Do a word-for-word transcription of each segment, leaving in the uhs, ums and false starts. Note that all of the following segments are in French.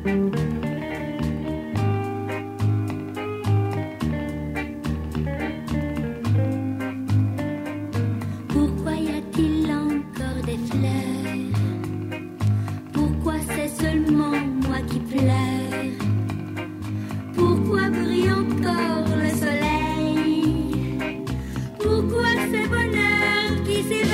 Pourquoi y a-t-il encore des fleurs? Pourquoi c'est seulement moi qui pleure? Pourquoi brille encore le soleil? Pourquoi ces bonheurs qui s'éveillent?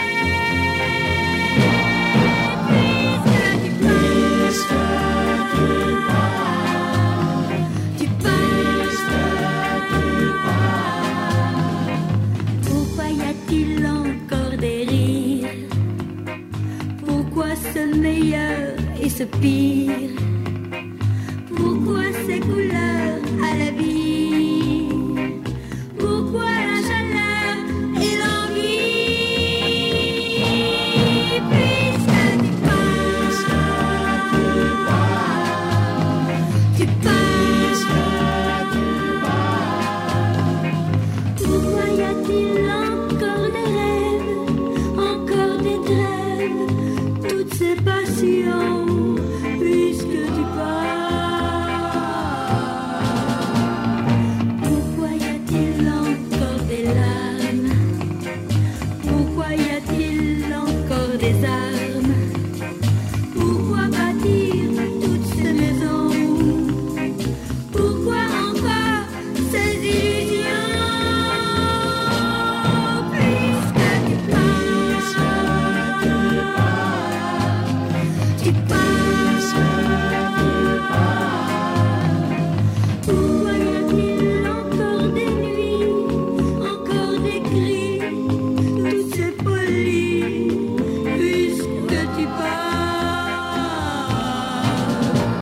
Puisque tu pars, tu pars, pourquoi y a-t-il encore des rires? Pourquoi ce meilleur et ce pire? Pourquoi ces couleurs à la vie? Pourquoi la chaleur et l'envie? Puisque tu pars, tu pars, pourquoi y a-t-il encore des rêves, encore des trêves, toutes ces passions?